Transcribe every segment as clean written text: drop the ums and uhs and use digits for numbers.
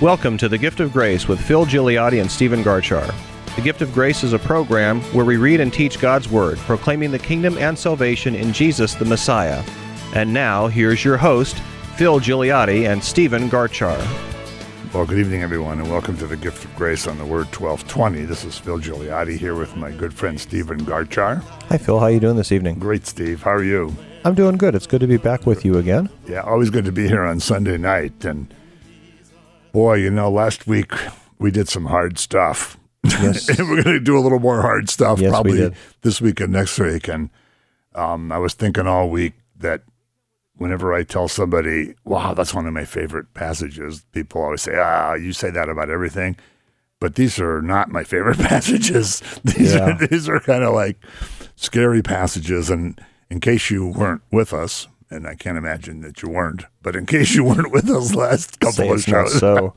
Welcome to The Gift of Grace with Phil Gigliotti and Stephen Garchar. The Gift of Grace is a program where we read and teach God's Word, proclaiming the kingdom and salvation in Jesus the Messiah. And now, here's your host, Phil Gigliotti and Stephen Garchar. Well, good evening, everyone, and welcome to The Gift of Grace on the Word 1220. This is Phil Gigliotti here with my good friend Stephen Garchar. Hi, Phil. How are you doing this evening? Great, Steve. How are you? I'm doing good. It's good to be back with you again. Yeah, always good to be here on Sunday night. And boy, you know, last week we did some hard stuff. Yes. And we're going to do a little more hard stuff probably this week and next week. And I was thinking all week that whenever I tell somebody, wow, that's one of my favorite passages, people always say, you say that about everything. But these are not my favorite passages. These are kind of like scary passages. And in case you weren't with us, and I can't imagine that you weren't, but in case you weren't with us last couple of shows, the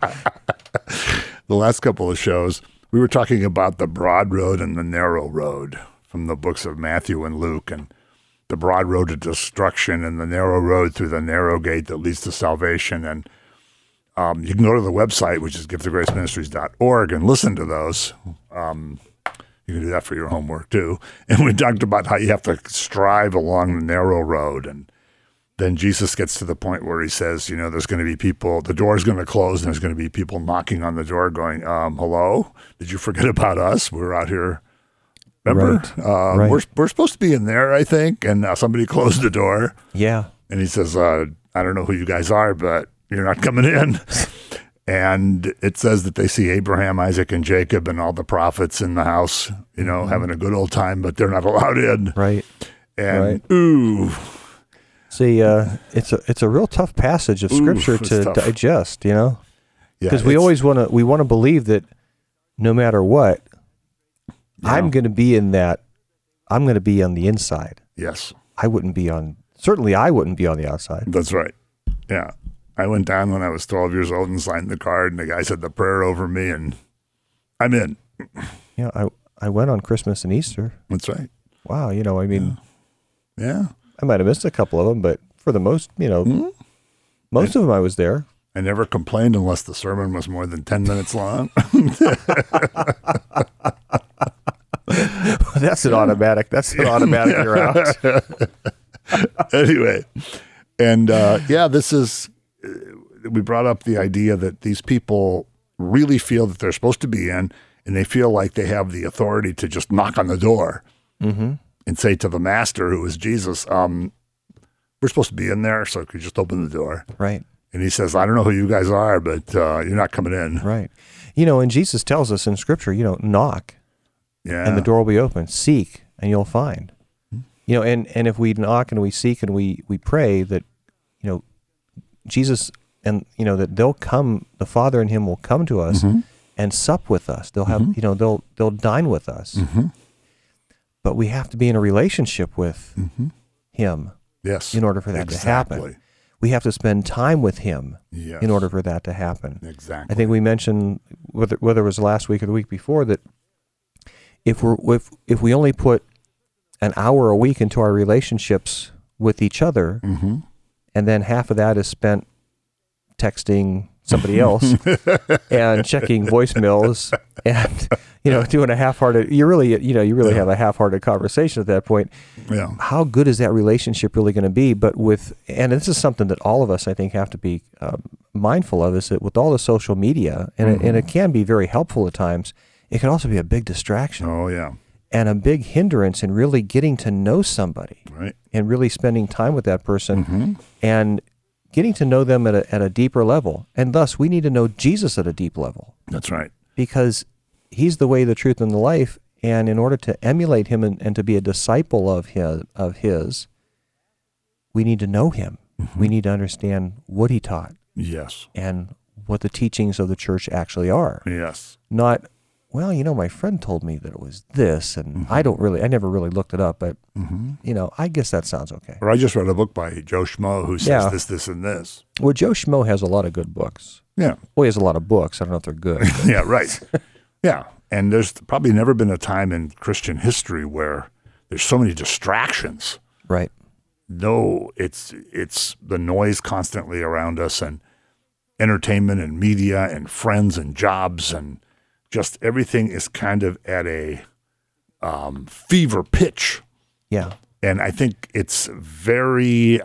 last couple of shows, we were talking about the broad road and the narrow road from the books of Matthew and Luke, and the broad road to destruction and the narrow road through the narrow gate that leads to salvation. And you can go to the website, which is giftofgraceministries.org, and listen to those. You can do that for your homework too. And we talked about how you have to strive along the narrow road. And then Jesus gets to the point where he says, you know, there's going to be people, the door's going to close, and there's going to be people knocking on the door going, hello? Did you forget about us? We're out here. Remember? Right. We're supposed to be in there, I think. And somebody closed the door. Yeah. And he says, I don't know who you guys are, but you're not coming in. And it says that they see Abraham, Isaac, and Jacob and all the prophets in the house, you know, having a good old time, but they're not allowed in. Right. And ooh. See, it's a real tough passage of Scripture to digest, you know, because we always want to believe that no matter what, I'm going to be in that. I'm going to be on the inside. Yes, I wouldn't be on the outside. That's right. Yeah, I went down when I was 12 years old and signed the card, and the guy said the prayer over me, and I'm in. Yeah, I went on Christmas and Easter. That's right. Wow, you know, I mean, yeah. I might have missed a couple of them, but for the most, you know, most of them I was there. I never complained unless the sermon was more than 10 minutes long. That's an automatic. You're out. Anyway, and this is, we brought up the idea that these people really feel that they're supposed to be in, and they feel like they have the authority to just knock on the door. Mm-hmm. And say to the master, who is Jesus, we're supposed to be in there, so could you just open the door? Right. And he says, I don't know who you guys are, but you're not coming in. Right. You know, and Jesus tells us in Scripture, you know, knock, and the door will be open. Seek, and you'll find. You know, and if we knock and we seek and we pray that, you know, Jesus and, you know, that they'll come, the Father and Him will come to us and sup with us. They'll have, you know, they'll dine with us. Mm-hmm. But we have to be in a relationship with Him in order for that to happen. We have to spend time with Him in order for that to happen. Exactly. I think we mentioned, whether it was last week or the week before, that if we only put an hour a week into our relationships with each other, and then half of that is spent texting somebody else and checking voicemails and, you know, doing a half-hearted, you really have a half-hearted conversation at that point. Yeah. How good is that relationship really going to be? But and this is something that all of us, I think, have to be mindful of, is that with all the social media, and it can be very helpful at times, it can also be a big distraction. Oh, yeah. And a big hindrance in really getting to know somebody. Right. And really spending time with that person and getting to know them at a deeper level. And thus, we need to know Jesus at a deep level. That's right. Because He's the way, the truth, and the life. And in order to emulate Him and to be a disciple of His, we need to know Him. We need to understand what He taught. Yes. And what the teachings of the church actually are. Yes. Not, well, you know, my friend told me that it was this, and I never really looked it up, but, you know, I guess that sounds okay. Or I just read a book by Joe Schmo who says this, and this. Well, Joe Schmo has a lot of good books. Yeah. Well, he has a lot of books. I don't know if they're good. Yeah, right. Yeah. And there's probably never been a time in Christian history where there's so many distractions. Right. No, it's the noise constantly around us, and entertainment and media and friends and jobs and just everything is kind of at a fever pitch. Yeah. And I think it's very,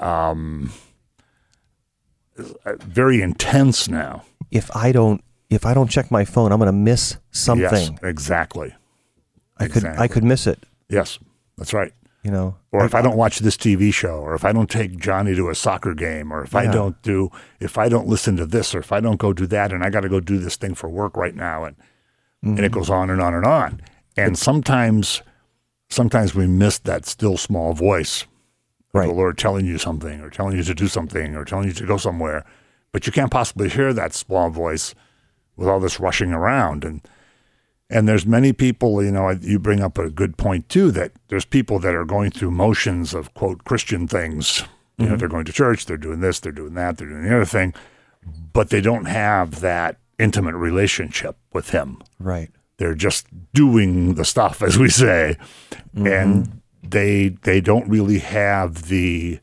very intense now. If I don't check my phone, I'm going to miss something. Yes, exactly. I could miss it. Yes, that's right. You know, or if I don't watch this TV show, or if I don't take Johnny to a soccer game, or if I don't listen to this, or if I don't go do that, and I got to go do this thing for work right now, and it goes on and on and on. And sometimes we miss that still small voice of the Lord telling you something, or telling you to do something, or telling you to go somewhere, but you can't possibly hear that small voice with all this rushing around. And there's many people, you know, you bring up a good point too, that there's people that are going through motions of, quote, Christian things. You know, they're going to church, they're doing this, they're doing that, they're doing the other thing, but they don't have that intimate relationship with him. Right. They're just doing the stuff, as we say, and they don't really have the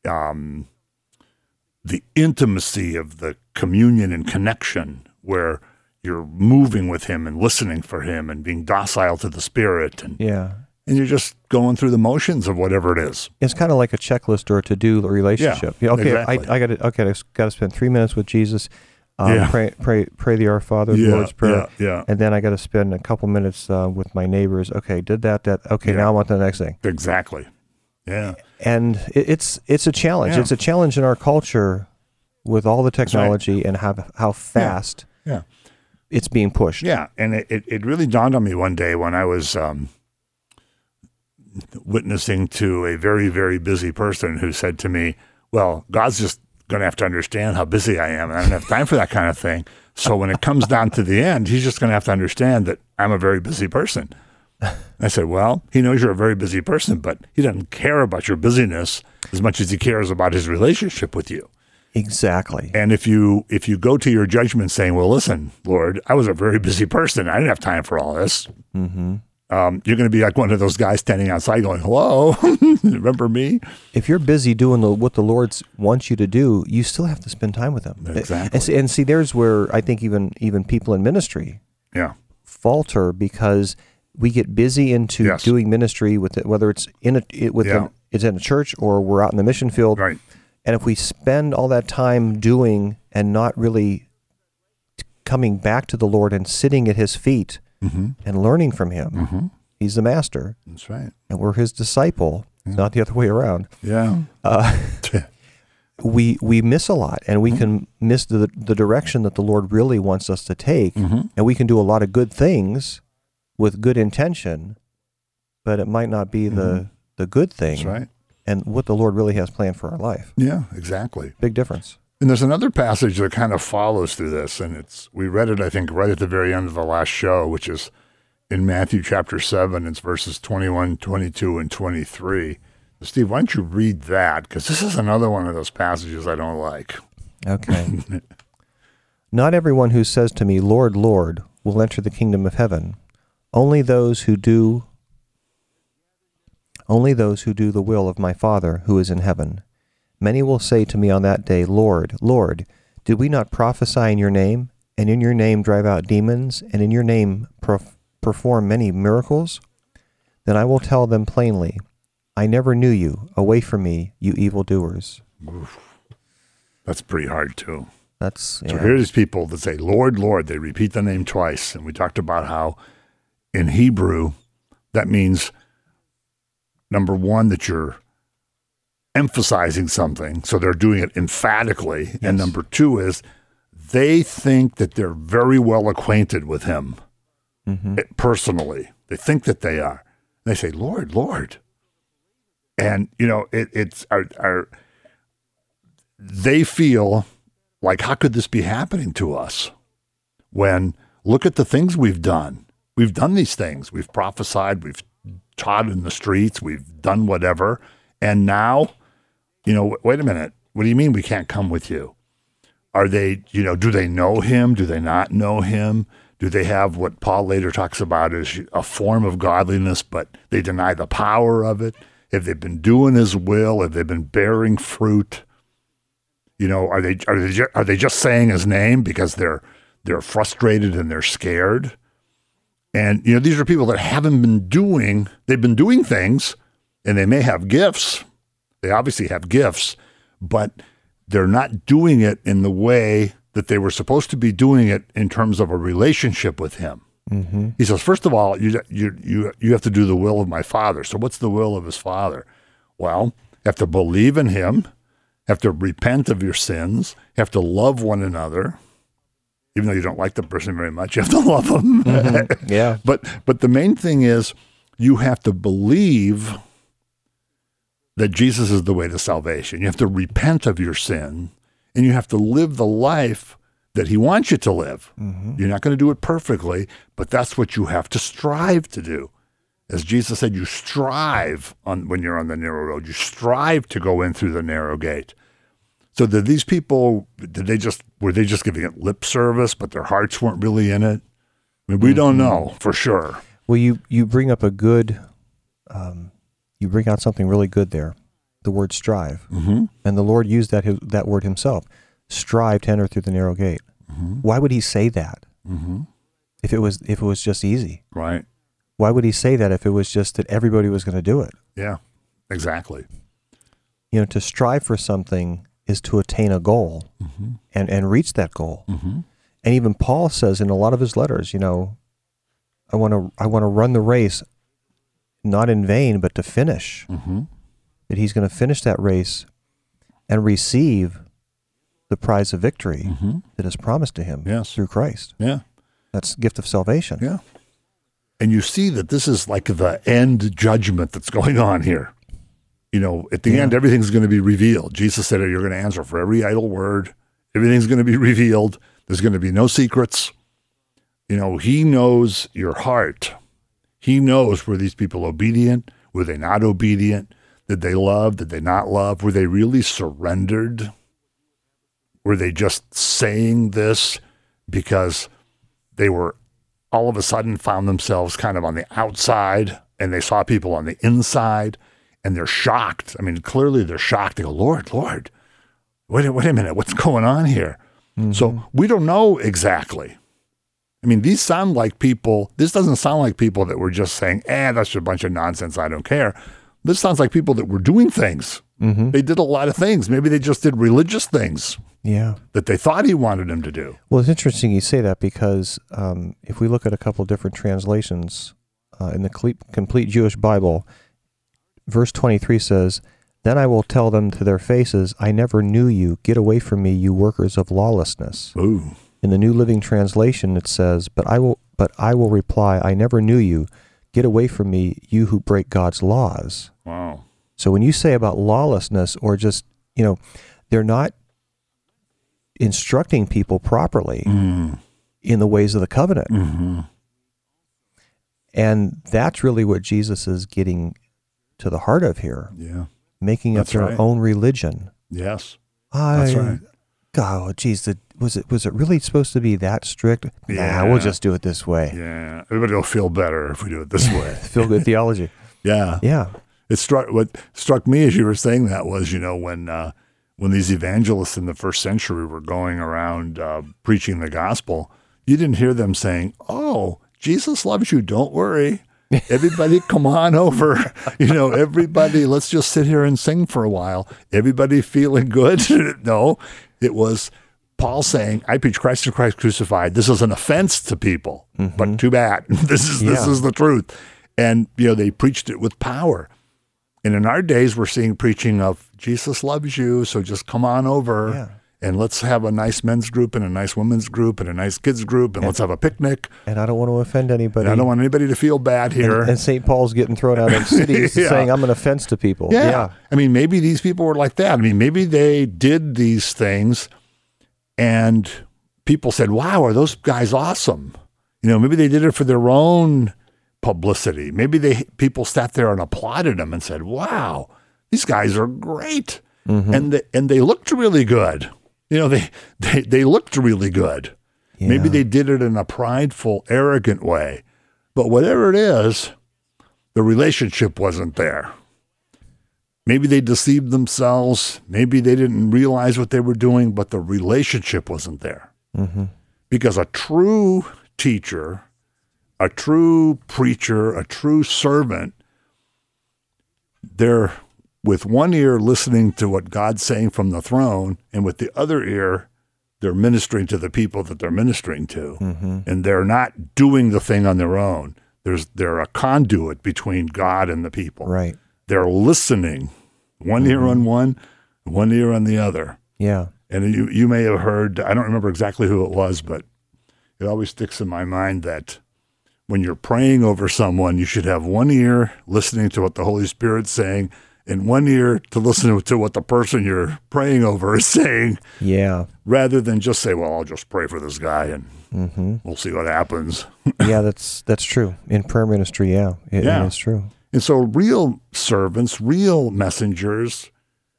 intimacy of the communion and connection where you're moving with him and listening for him and being docile to the Spirit, and you're just going through the motions of whatever it is. It's kind of like a checklist or a to-do relationship. Yeah, okay, exactly. I got to spend 3 minutes with Jesus. Pray the Our Father, the Lord's Prayer, and then I got to spend a couple minutes with my neighbors. Okay, did that. Okay, now I'm on to the next thing. Exactly. Yeah. And it's a challenge. Yeah. It's a challenge in our culture with all the technology and how fast it's being pushed. Yeah, and it really dawned on me one day when I was witnessing to a very, very busy person who said to me, well, God's just going to have to understand how busy I am, and I don't have time for that kind of thing. So when it comes down to the end, he's just going to have to understand that I'm a very busy person. I said, well, he knows you're a very busy person, but he doesn't care about your busyness as much as he cares about his relationship with you. Exactly. And if you go to your judgment saying, well, listen, Lord, I was a very busy person. I didn't have time for all this. Mm-hmm. You're going to be like one of those guys standing outside going, hello, remember me? If you're busy doing what the Lord wants you to do, you still have to spend time with him. Exactly. And see, there's where I think even people in ministry falter, because we get busy into doing ministry with it, whether it's it's in a church or we're out in the mission field. Right. And if we spend all that time doing and not really coming back to the Lord and sitting at his feet and learning from him, he's the master. That's right. And we're his disciple. It's not the other way around. Yeah. We miss a lot, and we can miss the direction that the Lord really wants us to take. And we can do a lot of good things with good intention, but it might not be the good thing. That's right. And what the Lord really has planned for our life. Yeah, exactly. Big difference. And there's another passage that kind of follows through this, and we read it, I think, right at the very end of the last show, which is in Matthew chapter 7. It's verses 21, 22, and 23. Steve, why don't you read that? Because this is another one of those passages I don't like. Okay. Not everyone who says to me, Lord, Lord, will enter the kingdom of heaven. Only those who do the will of my Father who is in heaven. Many will say to me on that day, Lord, Lord, did we not prophesy in your name, and in your name drive out demons, and in your name perform many miracles? Then I will tell them plainly, I never knew you. Away from me, you evildoers. Oof. That's pretty hard, too. So here are these people that say, Lord, Lord. They repeat the name twice. And we talked about how in Hebrew, that means, number one, that you're emphasizing something, so they're doing it emphatically. Yes. And number two is they think that they're very well acquainted with him personally. They think that they are. They say, Lord, Lord. And, you know, they feel like, how could this be happening to us? When, look at the things we've done. We've done these things. We've prophesied. We've taught in the streets. We've done whatever. And now, you know, wait a minute. What do you mean we can't come with you? Are they, you know, do they know him? Do they not know him? Do they have what Paul later talks about as a form of godliness, but they deny the power of it? Have they been doing his will? Have they been bearing fruit? Are they just saying his name because they're frustrated and they're scared? And these are people that they've been doing things, and they may have gifts. They obviously have gifts, but they're not doing it in the way that they were supposed to be doing it in terms of a relationship with him. Mm-hmm. He says, first of all, you have to do the will of my Father. So what's the will of his Father? Well, you have to believe in him, have to repent of your sins, have to love one another. Even though you don't like the person very much, you have to love them. Mm-hmm. Yeah. But the main thing is you have to believe that Jesus is the way to salvation. You have to repent of your sin, and you have to live the life that he wants you to live. Mm-hmm. You're not going to do it perfectly, but that's what you have to strive to do. As Jesus said, you strive when you're on the narrow road. You strive to go in through the narrow gate. So did these people, were they just giving it lip service, but their hearts weren't really in it? I mean, we don't know for sure. Well, you bring up you bring out something really good there, the word strive. Mm-hmm. And the Lord used that word himself, strive to enter through the narrow gate. Mm-hmm. Why would he say that if it was just easy? Right. Why would he say that if it was just that everybody was going to do it? Yeah, exactly. To strive for something is to attain a goal and reach that goal. Mm-hmm. And even Paul says in a lot of his letters, I want to run the race, not in vain, but to finish. Mm-hmm. That he's going to finish that race and receive the prize of victory that is promised to him through Christ. Yeah. That's the gift of salvation. Yeah. And you see that this is like the end judgment that's going on here. At the end, everything's going to be revealed. Jesus said, you're going to answer for every idle word. Everything's going to be revealed. There's going to be no secrets. He knows your heart. He knows, were these people obedient? Were they not obedient? Did they love? Did they not love? Were they really surrendered? Were they just saying this because they were all of a sudden found themselves kind of on the outside and they saw people on the inside? And they're shocked. I mean, clearly they're shocked. They go, Lord, wait a minute. What's going on here? Mm-hmm. So we don't know exactly. I mean, these sound like people. This doesn't sound like people that were just saying, that's a bunch of nonsense. I don't care. This sounds like people that were doing things. Mm-hmm. They did a lot of things. Maybe they just did religious things that they thought he wanted them to do. Well, it's interesting you say that because if we look at a couple different translations in the complete Jewish Bible, Verse 23 says, "Then I will tell them to their faces, I never knew you. Get away from me, you workers of lawlessness." Ooh. In the New Living Translation, it says, But I will reply, I never knew you. Get away from me, you who break God's laws." Wow. So when you say about lawlessness, or just, they're not instructing people properly in the ways of the covenant. Mm-hmm. And that's really what Jesus is getting to the heart of here. Yeah. Making up their own religion. Yes. That's right. God, geez, was it really supposed to be that strict? Yeah. Nah, we'll just do it this way. Yeah. Everybody will feel better if we do it this way. Feel good theology. Yeah. Yeah. What struck me as you were saying that was, when these evangelists in the first century were going around preaching the gospel, you didn't hear them saying, "Oh, Jesus loves you, don't worry. Everybody come on over. Everybody, let's just sit here and sing for a while. Everybody feeling good?" No, it was Paul saying, "I preach Christ and Christ crucified. This is an offense to people, but too bad. This is the truth." And, they preached it with power. And in our days, we're seeing preaching of Jesus loves you, so just come on over. Yeah. And let's have a nice men's group and a nice women's group and a nice kids group, and let's have a picnic. And I don't want to offend anybody. And I don't want anybody to feel bad here. And St. Paul's getting thrown out of cities saying, I'm an offense to people. Yeah. I mean, maybe these people were like that. I mean, maybe they did these things and people said, "Wow, are those guys awesome?" Maybe they did it for their own publicity. Maybe people sat there and applauded them and said, "Wow, these guys are great." Mm-hmm. And they looked really good. They looked really good. Yeah. Maybe they did it in a prideful, arrogant way. But whatever it is, the relationship wasn't there. maybe they deceived themselves. Maybe they didn't realize what they were doing, but the relationship wasn't there. Mm-hmm. Because a true teacher, a true preacher, a true servant, they're with one ear listening to what God's saying from the throne, and with the other ear, they're ministering to the people that they're ministering to. Mm-hmm. And they're not doing the thing on their own. They're a conduit between God and the people. Right. They're listening, one ear on one ear on the other. Yeah. And you may have heard, I don't remember exactly who it was, but it always sticks in my mind that when you're praying over someone, you should have one ear listening to what the Holy Spirit's saying and one ear to listen to what the person you're praying over is saying. Yeah. Rather than just say, well, I'll just pray for this guy and we'll see what happens. Yeah, that's true. In prayer ministry, it is true. And so real servants, real messengers,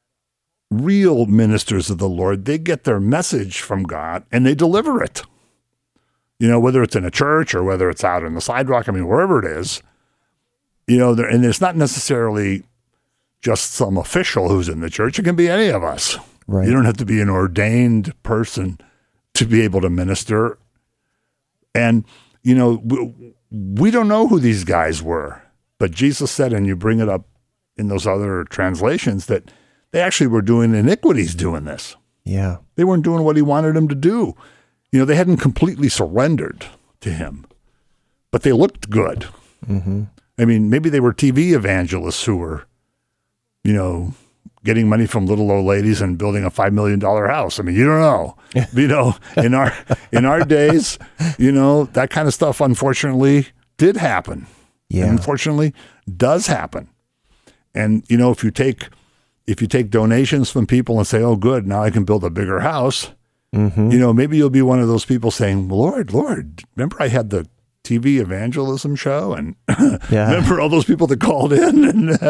real ministers of the Lord, they get their message from God and they deliver it. You know, whether it's in a church or whether it's out on the sidewalk, I mean, wherever it is, you know, and it's not necessarily just some official who's in the church. It can be any of us. Right. You don't have to be an ordained person to be able to minister. And, you know, we don't know who these guys were, but Jesus said, and you bring it up in those other translations, that they actually were doing iniquities doing this. Yeah. They weren't doing what he wanted them to do. You know, they hadn't completely surrendered to him, but they looked good. Mm-hmm. I mean, maybe they were TV evangelists who were, you know, getting money from little old ladies and building a $5 million house. I mean, you don't know. You know, in our days, you know, that kind of stuff, unfortunately, did happen. Yeah. And unfortunately, does happen. And, you know, if you take donations from people and say, oh, good, now I can build a bigger house, you know, maybe you'll be one of those people saying, Lord, remember I had the TV evangelism show and remember all those people that called in? And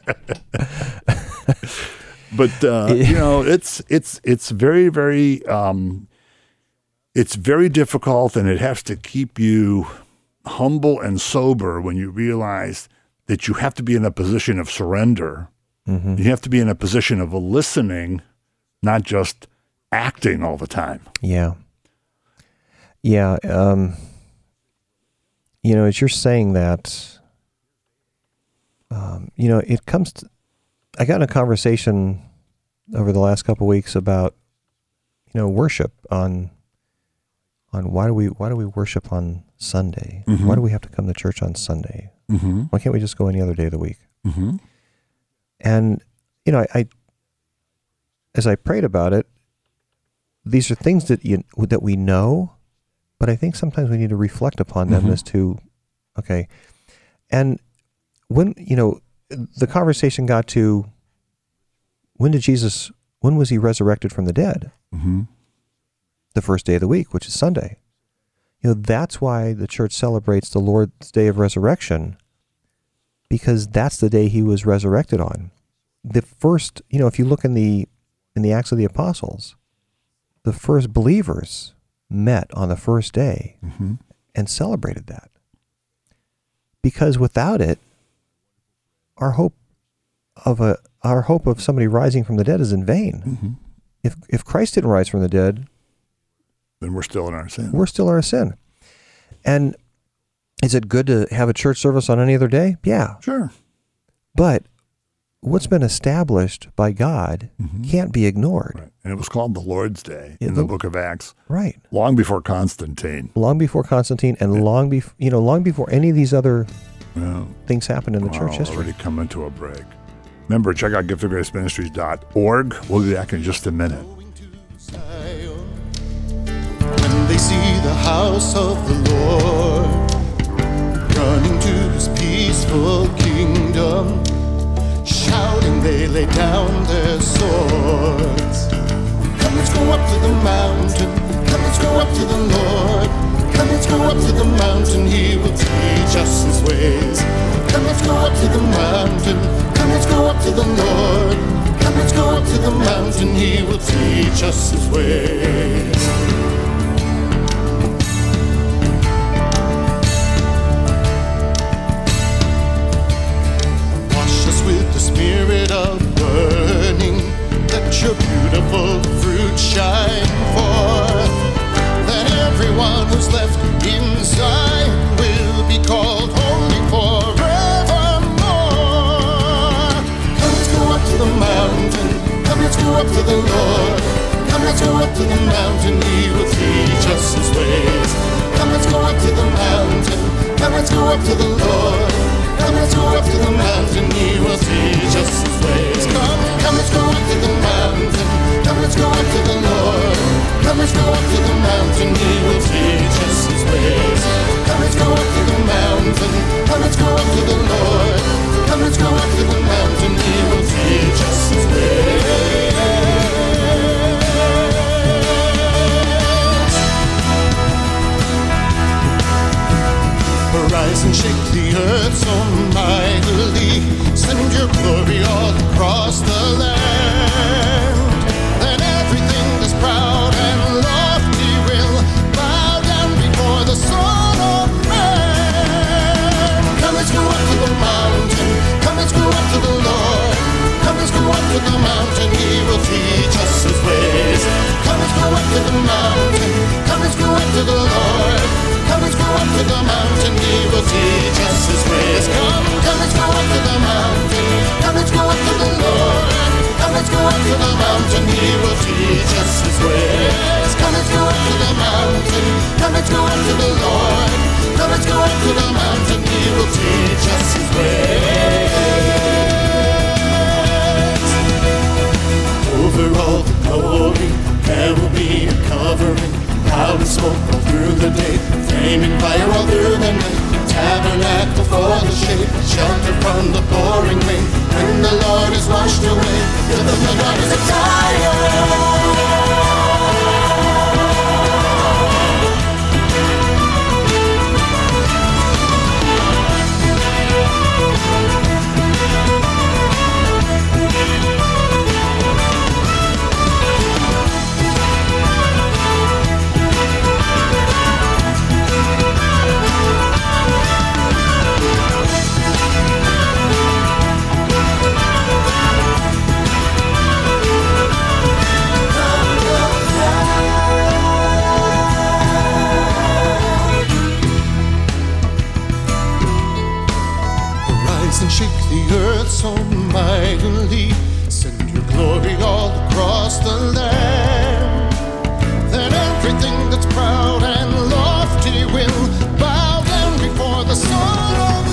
but, you know, it's very, very, it's very difficult, and it has to keep you humble and sober when you realize that you have to be in a position of surrender. Mm-hmm. You have to be in a position of listening, not just acting all the time. Yeah. Yeah. You know, as you're saying that, you know, it comes to, I got in a conversation over the last couple of weeks about, you know, worship on why do we worship on Sunday? Mm-hmm. Why do we have to come to church on Sunday? Mm-hmm. Why can't we just go any other day of the week? Mm-hmm. And, you know, I as I prayed about it, these are things that we know, but I think sometimes we need to reflect upon them as to, okay. And when, you know, the conversation got to, when was he resurrected from the dead? Mm-hmm. The first day of the week, which is Sunday. You know, that's why the church celebrates the Lord's Day of Resurrection, because that's the day he was resurrected on. The first, you know, if you look in the Acts of the Apostles, the first believers met on the first day and celebrated that. Because without it, our hope of somebody rising from the dead is in vain. Mm-hmm. If Christ didn't rise from the dead, then we're still in our sin. We're still in our sin. And is it good to have a church service on any other day? Yeah. Sure. But what's been established by God can't be ignored. Right. And it was called the Lord's Day in the book of Acts. Right. Long before Constantine. And long before any of these other things happened in the church history. Already coming to a break. Remember, check out giftofgraceministries.org. We'll be back in just a minute. When they see the house of the Lord, running to his peaceful kingdom, shouting they lay down their swords. Come, let's go up to the mountain. Come, let's go up to the Lord. Come, let's go up to the mountain. He will teach us his ways. Come, let's go up to the mountain. Come, let's go up to the Lord. Come, let's go up to the mountain. He will teach us his ways. Wash us with the Spirit of up to the Lord. Come, let's go up to the mountain, He will teach us His ways. Come, let's go up to the mountain. Come, let's go up to the Lord. Come, let's go up to the mountain, He will teach us His ways. Come, let's go up to the mountain. Come, let's go up to the Lord. Come, let's go up to the mountain, He will teach us His ways. Come, let's go up to the mountain. Come, let's go up to the Lord. Come, let's go up to the mountain, He will teach us His ways. Rise and shake the earth so mightily. Send your glory all across the land. Then everything that's proud and lofty will bow down before the Son of Man. Come, let's go up to the mountain. Come, let's go up to the Lord. Come, let's go up to the mountain. He will teach us His ways. Come, let's go up to the mountain. Come, let's go up to the Lord. Come, let's go up to the mountain, He will teach us His ways. Come, let's go up to the mountain. Come, let's go up to the Lord. Come, let's go up to the mountain, He will teach us His ways. Come, let's go up to the mountain. Come, let's go up to the Lord. Come, let's go up to the mountain, He will teach us His ways. Over all the glory, there will be a covering. Cloud and smoke all through the day, flaming fire all through the night. Tabernacle for the shade, shelter from the pouring rain. When the Lord is washed away, till the flood is and shake the earth so mightily. Send your glory all across the land. Then everything that's proud and lofty will bow down before the Son of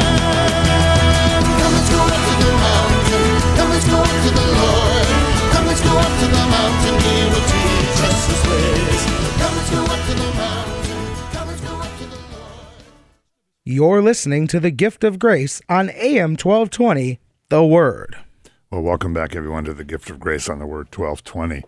Man. Come, let's go up to the mountain. Come, let's go up to the Lord. Come, let's go up to the mountain. He will teach us His ways. Come, let's go up to the mountain. Come, let's go up to the Lord. You're listening to The Gift of Grace on AM 1220, The Word. Well, welcome back, everyone, to The Gift of Grace on The Word 1220.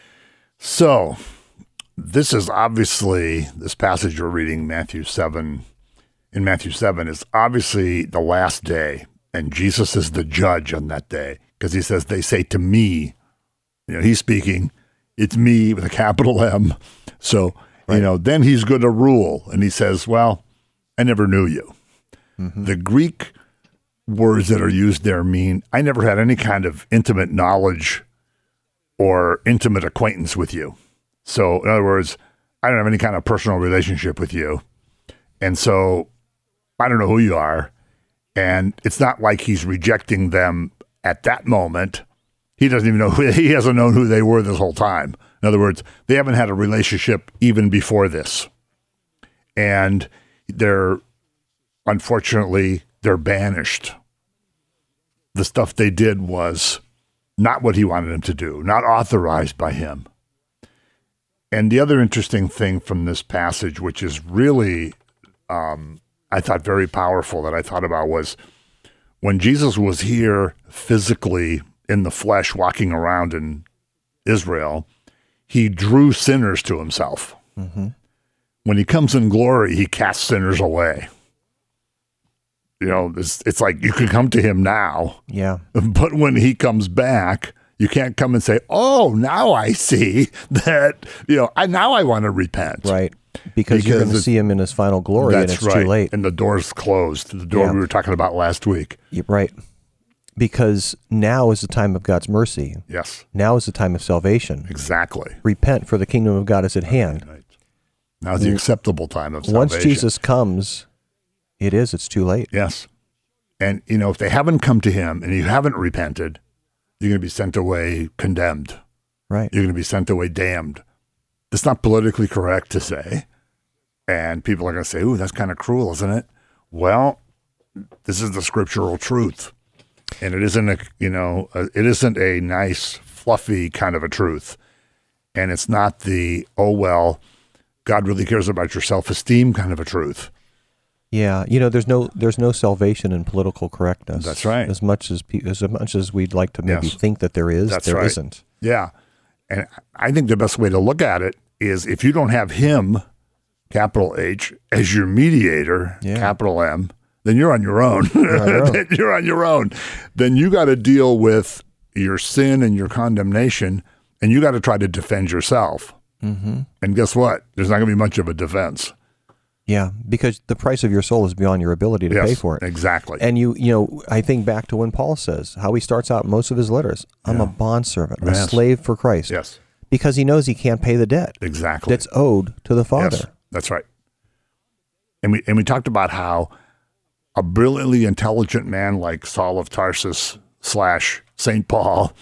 So, this is obviously, this passage we're reading, Matthew 7, in Matthew 7, is obviously the last day, and Jesus is the judge on that day, because he says, they say to me, he's speaking, it's me with a capital M. So, right. Then he's going to rule, and he says, well, I never knew you. Mm-hmm. The Greek words that are used there mean, I never had any kind of intimate knowledge or intimate acquaintance with you. So, in other words, I don't have any kind of personal relationship with you. And so, I don't know who you are. And it's not like he's rejecting them at that moment. He doesn't even know he hasn't known who they were this whole time. In other words, they haven't had a relationship even before this. And unfortunately, they're banished. The stuff they did was not what he wanted them to do, not authorized by him. And the other interesting thing from this passage, which is really, I thought very powerful that I thought about, was when Jesus was here physically in the flesh, walking around in Israel, he drew sinners to himself. Mm-hmm. When he comes in glory, he casts sinners away. It's like you can come to him now. Yeah. But when he comes back, you can't come and say, oh, now I see that, now I want to repent. Right. Because you're going to see him in his final glory, and it's right. Too late. And the door's closed. The door we were talking about last week. You're right. Because now is the time of God's mercy. Yes. Now is the time of salvation. Exactly. Repent, for the kingdom of God is at hand. Right. Now is the acceptable time of salvation. Once Jesus comes, it's too late. Yes. And, if they haven't come to him and you haven't repented, you're going to be sent away condemned. Right. You're going to be sent away damned. That's not politically correct to say. And people are going to say, ooh, that's kind of cruel, isn't it? Well, this is the scriptural truth. And it isn't it isn't a nice, fluffy kind of a truth. And it's not the, oh, well, God really cares about your self-esteem kind of a truth. Yeah, there's no salvation in political correctness. That's right. As much as we'd like to maybe think that there is, that's there right. isn't. Yeah, and I think the best way to look at it is if you don't have Him, capital H, as your mediator, capital M, then you're on your own. You're on your own. Then you got to deal with your sin and your condemnation, and you got to try to defend yourself. Mm-hmm. And guess what? There's not going to be much of a defense. Yeah, because the price of your soul is beyond your ability to pay for it. Exactly. And I think back to when Paul says how he starts out most of his letters. I'm a bondservant, a slave for Christ. Yes. Because he knows he can't pay the debt. Exactly. That's owed to the Father. Yes, that's right. And we talked about how a brilliantly intelligent man like Saul of Tarsus / St. Paul,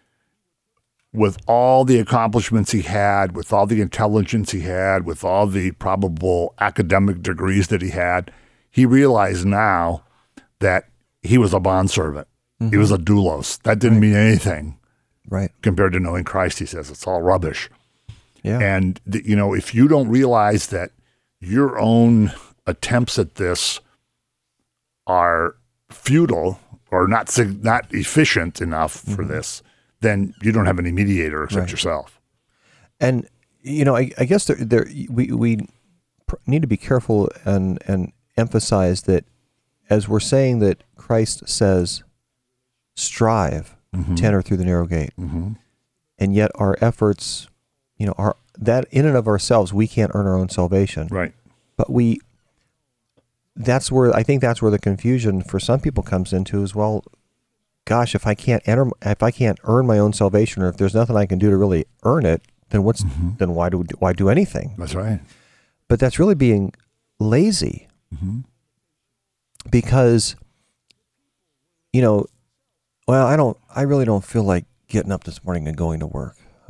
with all the accomplishments he had, with all the intelligence he had, with all the probable academic degrees that he had, he realized now that he was a bondservant. Mm-hmm. He was a doulos. That didn't mean anything. Right. Compared to knowing Christ, he says, it's all rubbish. Yeah. And, if you don't realize that your own attempts at this are futile or not efficient enough for this, then you don't have any mediator except yourself. And, I guess we need to be careful and emphasize that as we're saying that Christ says, strive to enter through the narrow gate. Mm-hmm. And yet our efforts, are that in and of ourselves, we can't earn our own salvation. Right. But I think that's where the confusion for some people comes into is, well, gosh, if I can't earn my own salvation, or if there's nothing I can do to really earn it, then then why do anything? That's right. But that's really being lazy. Mm-hmm. Because, I really don't feel like getting up this morning and going to work.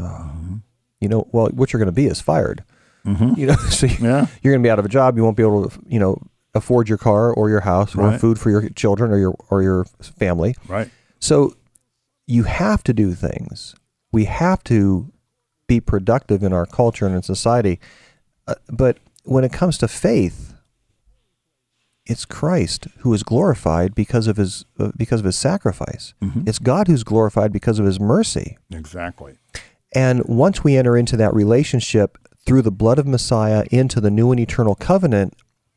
Well, what you're going to be is fired. Mm-hmm. So you're going to be out of a job. You won't be able to, afford your car or your house or food for your children or your family. Right. So you have to do things. We have to be productive in our culture and in society. But when it comes to faith, it's Christ who is glorified because of his sacrifice. Mm-hmm. It's God who's glorified because of his mercy. Exactly. And once we enter into that relationship through the blood of Messiah into the new and eternal covenant,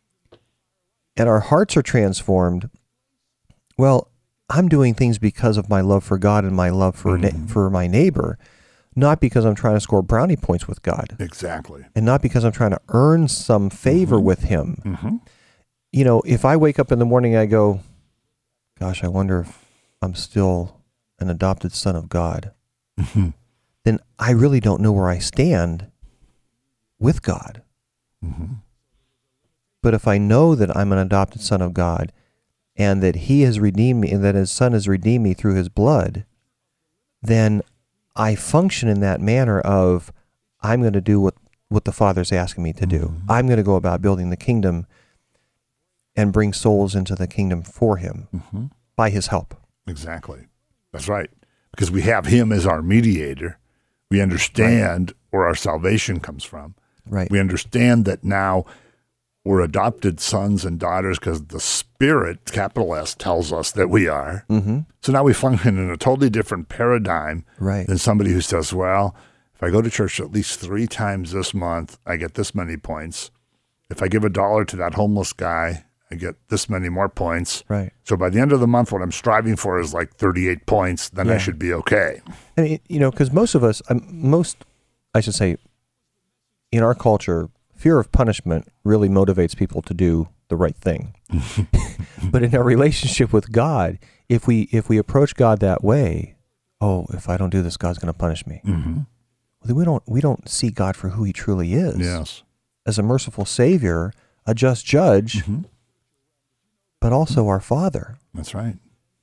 and our hearts are transformed, well, I'm doing things because of my love for God and my love for my neighbor, not because I'm trying to score brownie points with God. Exactly. And not because I'm trying to earn some favor with him. Mm-hmm. If I wake up in the morning and I go, gosh, I wonder if I'm still an adopted son of God, then I really don't know where I stand with God. Mm-hmm. But if I know that I'm an adopted son of God and that he has redeemed me and that his son has redeemed me through his blood, then I function in that manner of I'm going to do what the Father's asking me to do. Mm-hmm. I'm going to go about building the kingdom and bring souls into the kingdom for him by his help. Exactly. That's right. Because we have him as our mediator. We understand where our salvation comes from. Right. We understand that now we're adopted sons and daughters because the Spirit, capital S, tells us that we are. Mm-hmm. So now we function in a totally different paradigm than somebody who says, well, if I go to church at least 3 times this month, I get this many points. If I give $1 to that homeless guy, I get this many more points. Right. So by the end of the month, what I'm striving for is like 38 points. Then I should be okay. I mean, because most of us, I should say, in our culture, fear of punishment really motivates people to do the right thing. But in our relationship with God, if we approach God that way, if I don't do this, God's going to punish me. Mm-hmm. Well, we don't see God for who he truly is. Yes. As a merciful Savior, a just judge, but also our Father. That's right.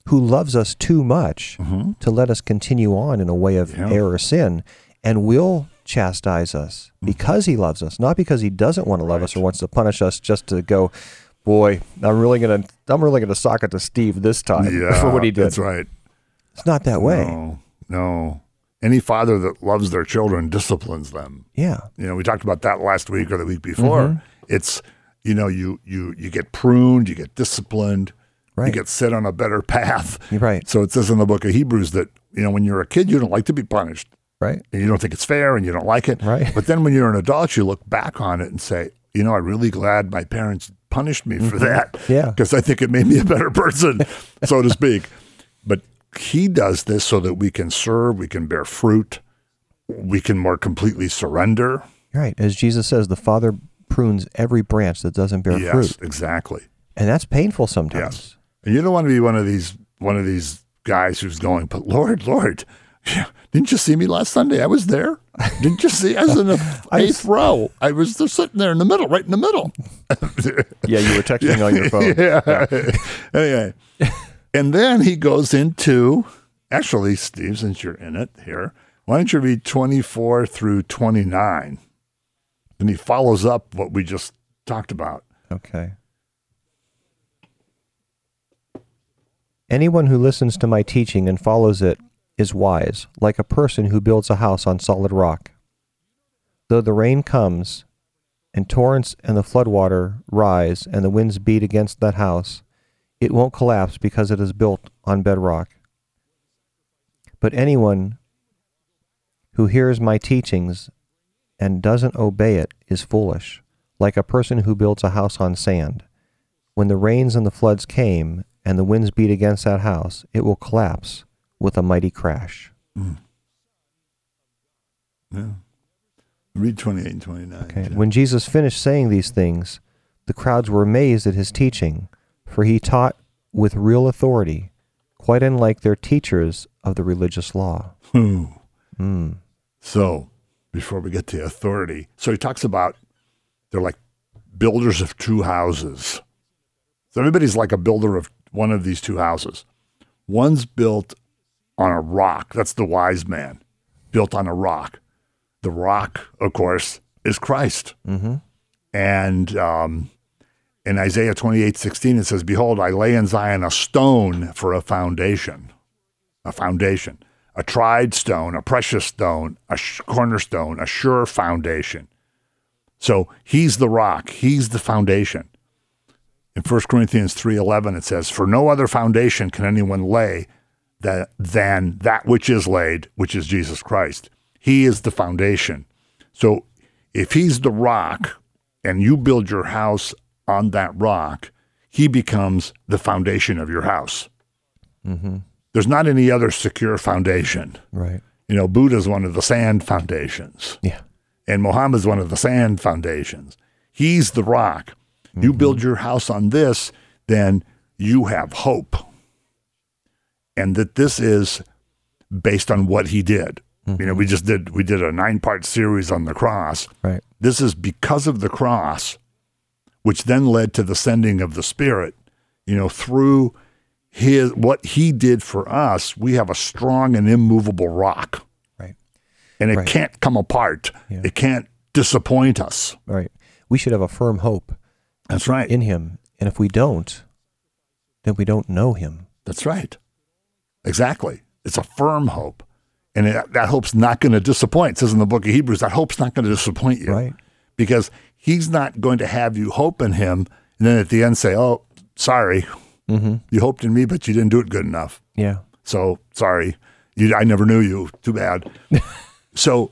who loves us too much to let us continue on in a way of error or sin, and will chastise us because he loves us, not because he doesn't want to love us or wants to punish us just to go, boy, I'm really gonna sock it to Steve this time for what he did. That's right. It's not that way. No. Any father that loves their children disciplines them. Yeah. We talked about that last week or the week before. It's, you get pruned, you get disciplined, you get set on a better path. Right. So it says in the book of Hebrews that, when you're a kid, you don't like to be punished. Right. And you don't think it's fair and you don't like it. Right. But then when you're an adult, you look back on it and say, I'm really glad my parents punished me for that. Yeah. Because I think it made me a better person, so to speak. But he does this so that we can serve, we can bear fruit, we can more completely surrender. Right. As Jesus says, the Father prunes every branch that doesn't bear fruit. Yes, exactly. And that's painful sometimes. Yes. And you don't want to be one of these guys who's going, but Lord, didn't you see me last Sunday? I was there. Didn't you see? I was in the 8th row. I was sitting there in the middle, right in the middle. Yeah, you were texting on your phone. Yeah. Anyway. And then he goes into, actually, Steve, since you're in it here, why don't you read 24 through 29? And he follows up what we just talked about. Okay. Anyone who listens to my teaching and follows it is wise, like a person who builds a house on solid rock. Though the rain comes, and torrents and the floodwater rise, and the winds beat against that house, it won't collapse because it is built on bedrock. But anyone who hears my teachings and doesn't obey it is foolish, like a person who builds a house on sand. When the rains and the floods came, and the winds beat against that house, it will collapse with a mighty crash. Yeah. Read 28 and 29. Okay. When Jesus finished saying these things, the crowds were amazed at his teaching, for he taught with real authority, quite unlike their teachers of the religious law. So, before we get to authority, so he talks about they're like builders of two houses. So everybody's like a builder of one of these two houses. One's built on a rock. That's the wise man, built on a rock. The rock, of course, is Christ. And in Isaiah 28:16, it says, "Behold, I lay in Zion a stone for a foundation, a tried stone, a precious stone, a cornerstone, a sure foundation." So he's the rock. He's the foundation. In 1 Corinthians 3:11, it says, "For no other foundation can anyone lay than that which is laid, which is Jesus Christ." He is the foundation. So if he's the rock and you build your house on that rock, he becomes the foundation of your house. There's not any other secure foundation. Right. Buddha's one of the sand foundations. Yeah. And Muhammad's one of the sand foundations. He's the rock. You build your house on this, then you have hope. And that this is based on what he did. We did a 9-part series on the cross. Right. This is because of the cross, which then led to the sending of the Spirit. Through what he did for us, we have a strong and immovable rock. Right. And it can't come apart. Yeah. It can't disappoint us. Right. We should have a firm hope. That's right. In him. And if we don't, then we don't know him. That's right. Exactly. It's a firm hope. And that hope's not going to disappoint. It says in the book of Hebrews, that hope's not going to disappoint you. Right. Because he's not going to have you hope in him and then at the end say, "Oh, sorry. You hoped in me, but you didn't do it good enough. Yeah. So, sorry. I never knew you. Too bad." So,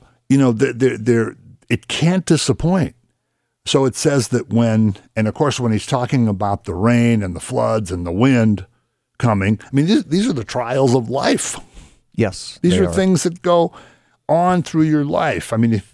it can't disappoint. So it says that when he's talking about the rain and the floods and the wind coming, these are the trials of life. Yes. These are things that go on through your life.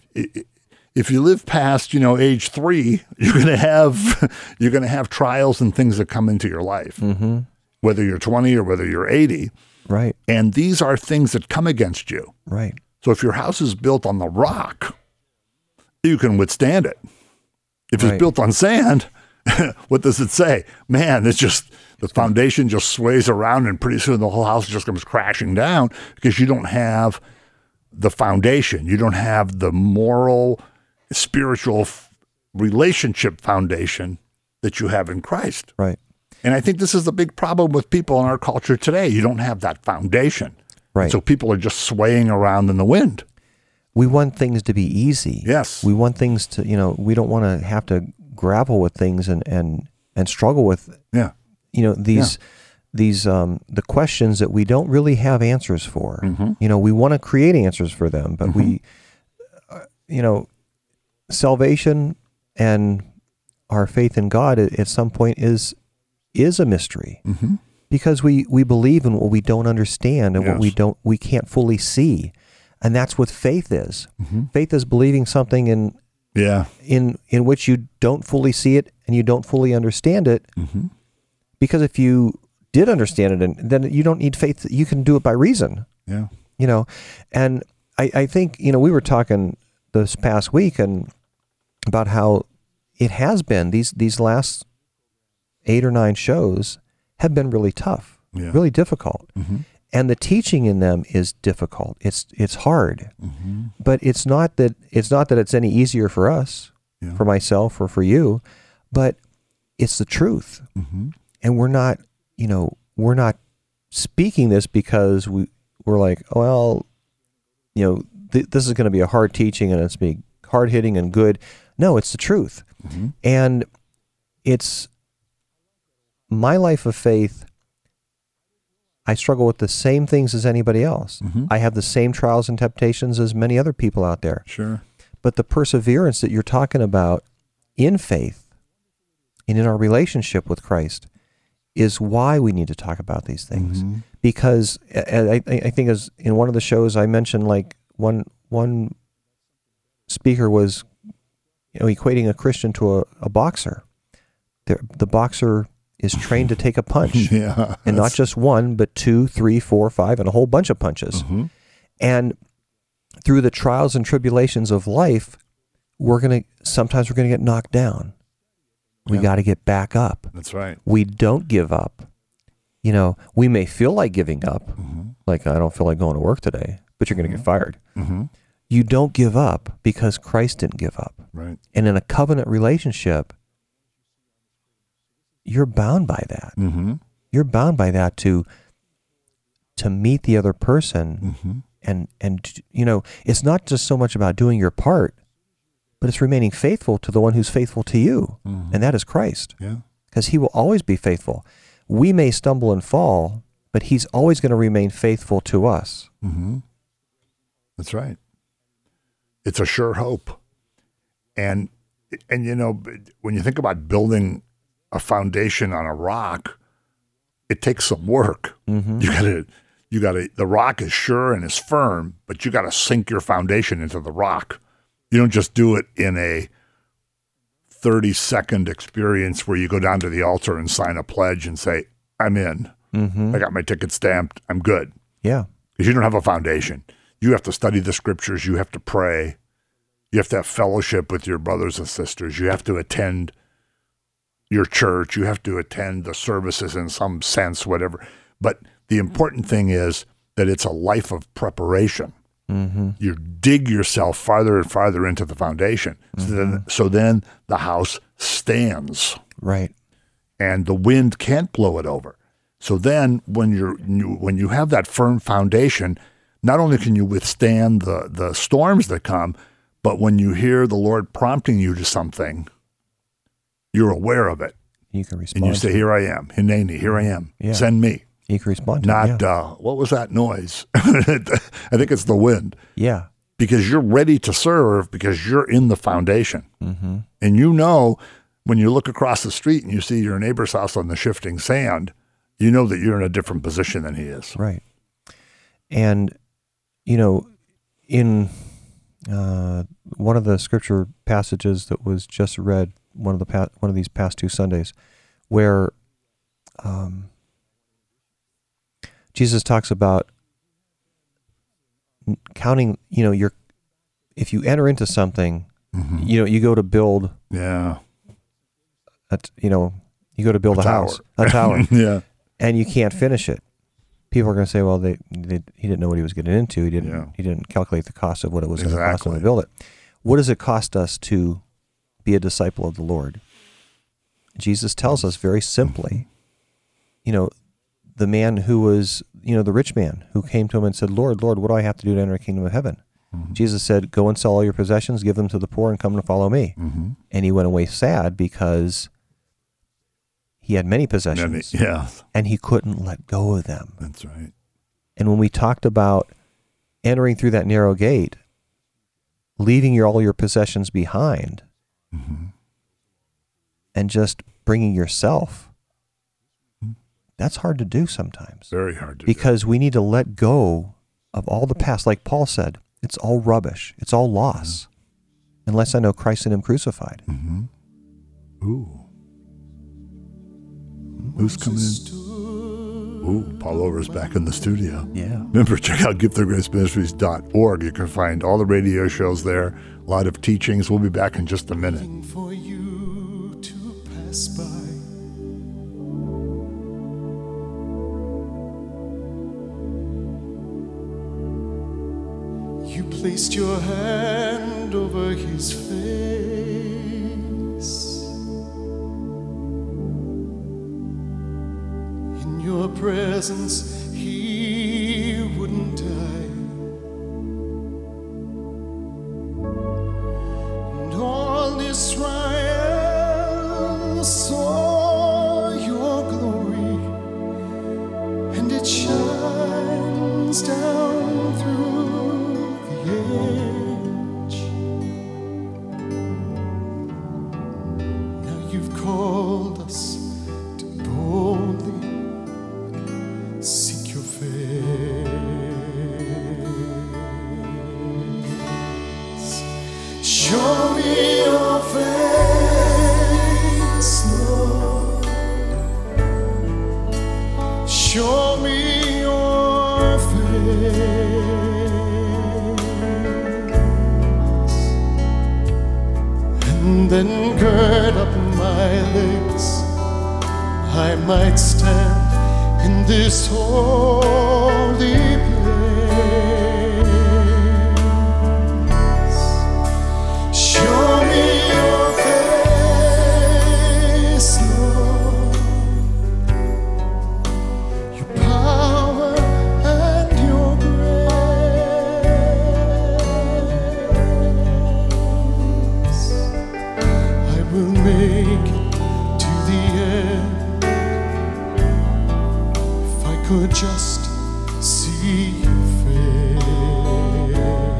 If you live past, age 3, you're going to have trials and things that come into your life, whether you're 20 or whether you're 80. Right. And these are things that come against you. Right. So if your house is built on the rock, you can withstand it. If it's built on sand, what does it say? Man, it's just The foundation just sways around, and pretty soon the whole house just comes crashing down because you don't have the foundation. You don't have the moral, spiritual relationship foundation that you have in Christ. Right. And I think this is the big problem with people in our culture today. You don't have that foundation. Right. So people are just swaying around in the wind. We want things to be easy. Yes. We want things to, we don't want to have to grapple with things and struggle with, these the questions that we don't really have answers for. Mm-hmm. We want to create answers for them, but we, salvation and our faith in God at some point is a mystery, because we believe in what we don't understand and what we can't fully see, and that's what faith is. Faith is believing something in which you don't fully see it and you don't fully understand it, because if you did understand it, then you don't need faith. You can do it by reason. Yeah, and I think we were talking this past week and about how it has been these last 8 or 9 shows have been really tough, really difficult. And the teaching in them is difficult. It's hard. But it's not that it's any easier for us, for myself or for you, but it's the truth. And we're not speaking this because we're like, well, this is going to be a hard teaching and it's be hard hitting and good. No, it's the truth. And it's my life of faith. I struggle with the same things as anybody else. I have the same trials and temptations as many other people out there. Sure. But the perseverance that you're talking about in faith and in our relationship with Christ is why we need to talk about these things. Because I think as in one of the shows I mentioned, like one speaker was equating a Christian to a boxer. The boxer is trained to take a punch, and not just one, but 2, 3, 4, 5, and a whole bunch of punches. And through the trials and tribulations of life, sometimes we're gonna get knocked down. We got to get back up. That's right. We don't give up. We may feel like giving up, like I don't feel like going to work today, but you're going to get fired. You don't give up because Christ didn't give up. Right. And in a covenant relationship, you're bound by that. You're bound by that to meet the other person. And it's not just so much about doing your part, but it's remaining faithful to the one who's faithful to you, and that is Christ. Yeah. Because he will always be faithful. We may stumble and fall, but he's always going to remain faithful to us. That's right. It's a sure hope. And when you think about building a foundation on a rock, it takes some work. You gotta, the rock is sure and is firm, but you got to sink your foundation into the rock. You don't just do it in a 30-second experience where you go down to the altar and sign a pledge and say, I'm in. I got my ticket stamped. I'm good. Yeah. Because you don't have a foundation. You have to study the scriptures. You have to pray. You have to have fellowship with your brothers and sisters. You have to attend your church. You have to attend the services in some sense, whatever. But the important thing is that it's a life of preparation. You dig yourself farther and farther into the foundation. So then the house stands. Right. And the wind can't blow it over. So then when you have that firm foundation, not only can you withstand the storms that come, but when you hear the Lord prompting you to something, you're aware of it. You can respond. And you say, here I am. Hineni, here I am. Yeah. Send me. You can respond to Not, what was that noise? I think it's the wind. Yeah. Because you're ready to serve because you're in the foundation. And when you look across the street and you see your neighbor's house on the shifting sand, you know that you're in a different position than he is. Right. And, in one of the scripture passages that was just read, one of these past 2 Sundays, where Jesus talks about counting, if you enter into something, you go to build, yeah, you You go to build a house, a tower, yeah, and you can't finish it. People are going to say, "Well, he didn't know what he was getting into. He didn't calculate the cost of what it was going to cost him to build it." What does it cost us to be a disciple of the Lord? Jesus tells us very simply. The man who was, the rich man who came to him and said, "Lord, Lord, what do I have to do to enter the kingdom of heaven?" Mm-hmm. Jesus said, "Go and sell all your possessions, give them to the poor, and come and follow me." Mm-hmm. And he went away sad because he had many possessions, and he couldn't let go of them. That's right. And when we talked about entering through that narrow gate, leaving all your possessions behind, mm-hmm. and just bringing yourself, that's hard to do sometimes. Very hard to do. Because we need to let go of all the past. Like Paul said, it's all rubbish. It's all loss. Mm-hmm. Unless I know Christ and him crucified. Mm-hmm. Ooh. Who's coming in? Ooh, Paul Over's back in the studio. Yeah. Remember, check out giftofgraceministries.org. You can find all the radio shows there, a lot of teachings. We'll be back in just a minute. For you to pass by. You placed your hand over his face. In your presence, he wouldn't die. And all Israel saw your glory, and it shines down through the age. Now you've called us to boldly seek your face. Show me your face, Lord. Show me your face, and then gird up my legs. I might stand in this holy place. Show me your face, Lord. Your power and your grace. I will make it to the end. Could just see your face.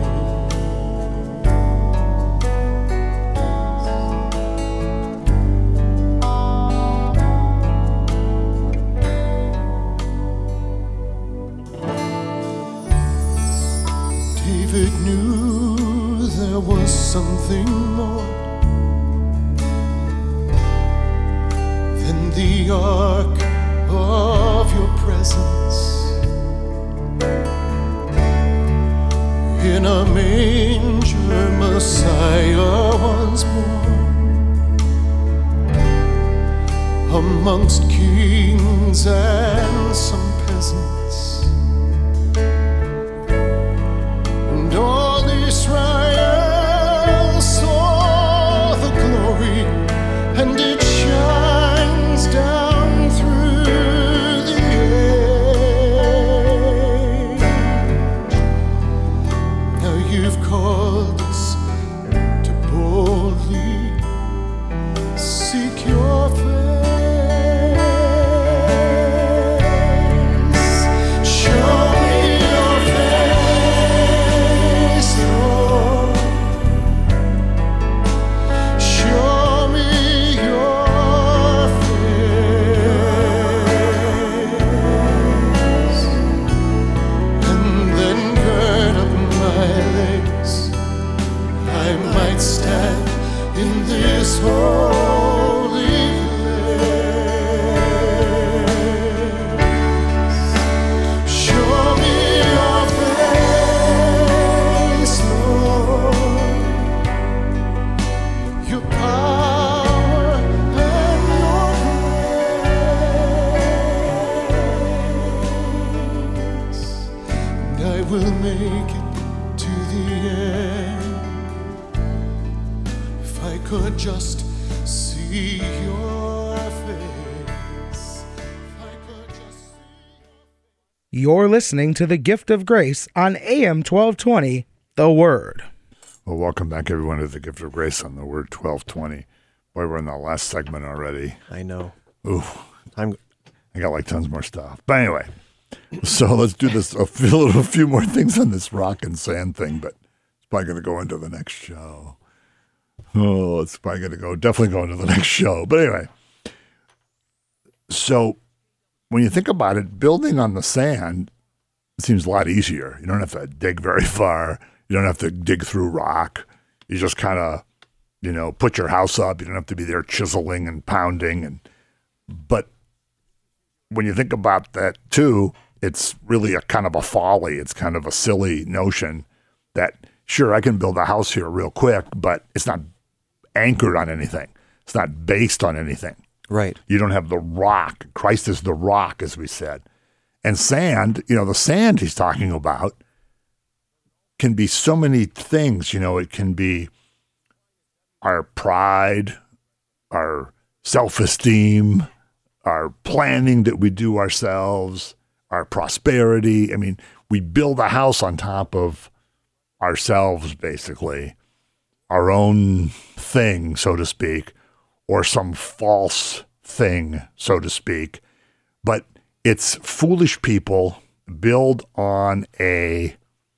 David knew there was something more than the ark of your presence. In a manger, Messiah was born, amongst kings and some peasants. And all Israel saw the glory, and it shines down through the age. Now you've called us to boldly seek your face. I will make it to the end. If I could just see your face. If I could just see. You're listening to The Gift of Grace on AM 1220, The Word. Well, welcome back, everyone, to The Gift of Grace on The Word 1220. Boy, we're in the last segment already. I know. Ooh. I got like tons more stuff. But anyway, so let's do this, a few more things on this rock and sand thing, but it's probably going to go into the next show. Oh, it's probably going to definitely go into the next show. But anyway, so when you think about it, building on the sand seems a lot easier. You don't have to dig very far. You don't have to dig through rock. You just kind of, put your house up. You don't have to be there chiseling and pounding. But when you think about that too, it's really a kind of a folly. It's kind of a silly notion that, sure, I can build a house here real quick, but it's not anchored on anything. It's not based on anything. Right. You don't have the rock. Christ is the rock, as we said. And sand, the sand he's talking about can be so many things. It can be our pride, our self-esteem, our planning that we do ourselves, our prosperity. I mean, we build a house on top of ourselves, basically, our own thing, so to speak, or some false thing, so to speak. But it's foolish people build on a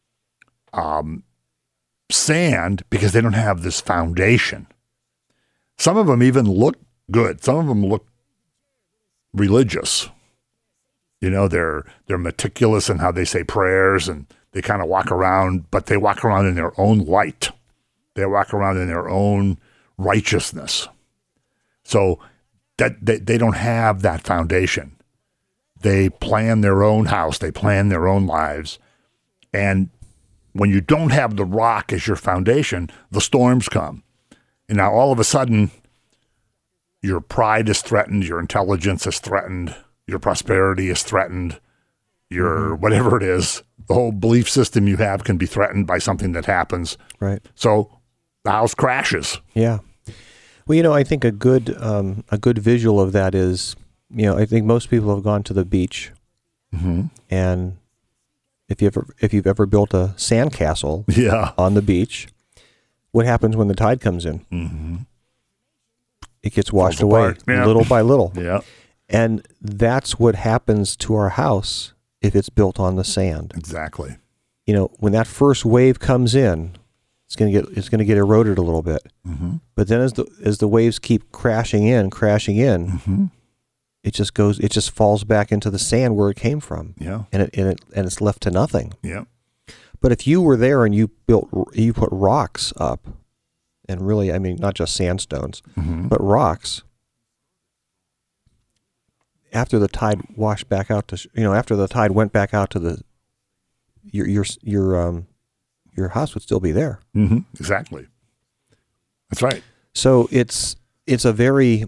sand because they don't have this foundation. Some of them even look good. Some of them look religious. They're meticulous in how they say prayers, and they kind of walk around, but they walk around in their own light. They walk around in their own righteousness. So that they don't have that foundation. They plan their own house. They plan their own lives. And when you don't have the rock as your foundation, the storms come. And now all of a sudden, your pride is threatened, your intelligence is threatened, your prosperity is threatened, your whatever it is, the whole belief system you have can be threatened by something that happens. Right. So the house crashes. Yeah. Well, I think a good visual of that is, I think most people have gone to the beach, and if you've ever built a sandcastle on the beach, what happens when the tide comes in? Mm-hmm. It gets washed away little by little. Yeah. And that's what happens to our house if it's built on the sand. Exactly. When that first wave comes in, it's going to get eroded a little bit. Mm-hmm. But then as the waves keep crashing in, it just falls back into the sand where it came from. Yeah. And it's left to nothing. Yeah. But if you were there and you put rocks up, and really, I mean, not just sandstones, but rocks, after the tide washed back out to, after the tide went back out to your house would still be there. Mm-hmm. Exactly. That's right. So it's a very,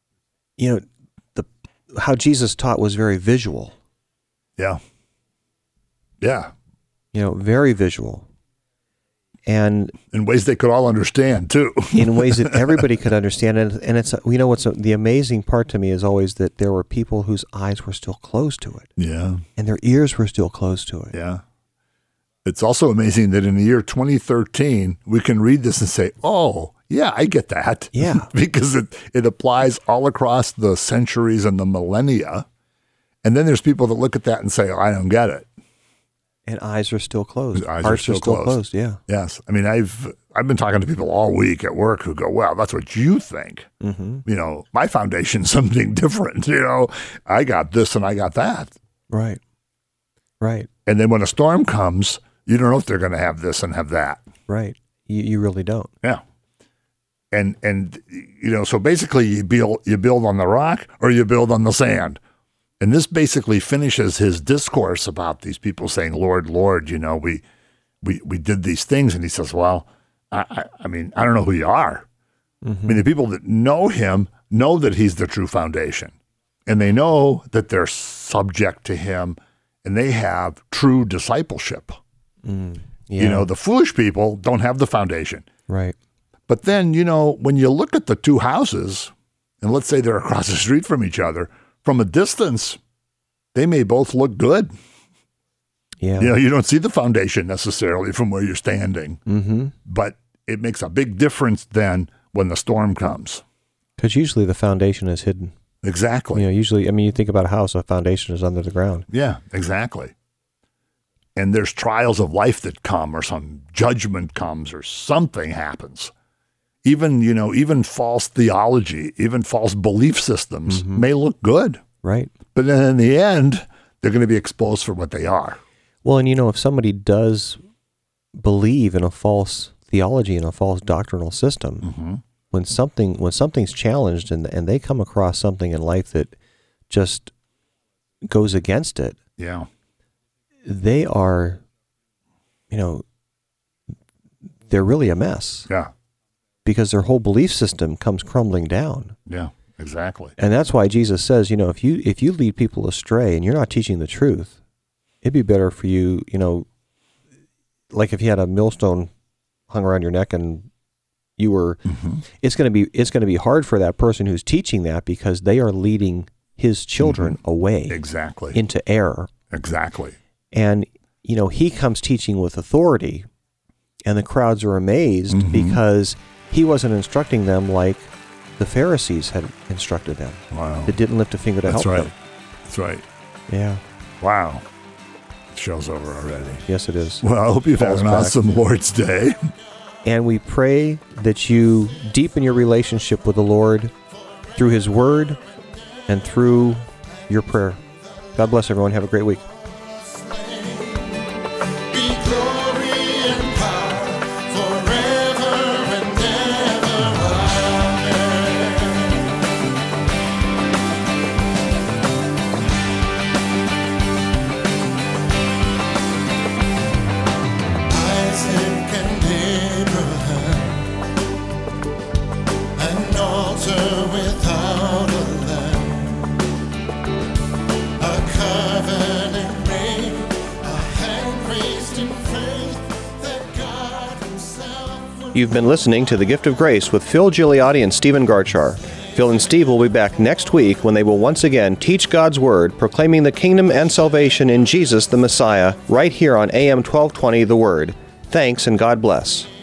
how Jesus taught was very visual. Yeah. Yeah. Very visual. And in ways they could all understand too. In ways that everybody could understand. And it's, what's the amazing part to me is always that there were people whose eyes were still closed to it. Yeah. And their ears were still closed to it. Yeah. It's also amazing that in the year 2013, we can read this and say, oh, yeah, I get that. Yeah. Because it applies all across the centuries and the millennia. And then there's people that look at that and say, oh, I don't get it. And eyes are still closed. Hearts are still closed. Yeah. Yes. I mean, I've been talking to people all week at work who go, well, that's what you think. Mm-hmm. My foundation's something different. I got this and I got that. Right. Right. And then when a storm comes, you don't know if they're going to have this and have that. Right. You really don't. Yeah. And so basically you build on the rock or you build on the sand. And this basically finishes his discourse about these people saying, Lord, Lord, we did these things. And he says, well, I mean, I don't know who you are. Mm-hmm. I mean, the people that know him know that he's the true foundation. And they know that they're subject to him and they have true discipleship. Yeah. The foolish people don't have the foundation. Right. But then, when you look at the two houses, and let's say they're across the street from each other, from a distance, they may both look good. Yeah. You don't see the foundation necessarily from where you're standing. Mm-hmm. But it makes a big difference then when the storm comes. Because usually the foundation is hidden. Exactly. Usually, you think about a house, a foundation is under the ground. Yeah, exactly. And there's trials of life that come, or some judgment comes, or something happens. Even false theology, even false belief systems may look good. Right. But then in the end, they're going to be exposed for what they are. Well, and if somebody does believe in a false theology and a false doctrinal system, when something's challenged and they come across something in life that just goes against it, yeah, they are, they're really a mess. Yeah. Because their whole belief system comes crumbling down. Yeah, exactly. And that's why Jesus says, if you lead people astray and you're not teaching the truth, it'd be better for you, like if you had a millstone hung around your neck and you were, it's going to be hard for that person who's teaching that, because they are leading his children away. Exactly. Into error. Exactly. And, he comes teaching with authority, and the crowds are amazed because he wasn't instructing them like the Pharisees had instructed them. Wow. That didn't lift a finger to help them. That's right. Yeah. Wow. The show's over already. Yes, it is. Well, I hope you've had an awesome Lord's Day. And we pray that you deepen your relationship with the Lord through his word and through your prayer. God bless everyone. Have a great week. You've been listening to The Gift of Grace with Phil Gigliotti and Stephen Garchar. Phil and Steve will be back next week when they will once again teach God's Word, proclaiming the kingdom and salvation in Jesus the Messiah, right here on AM 1220 The Word. Thanks and God bless.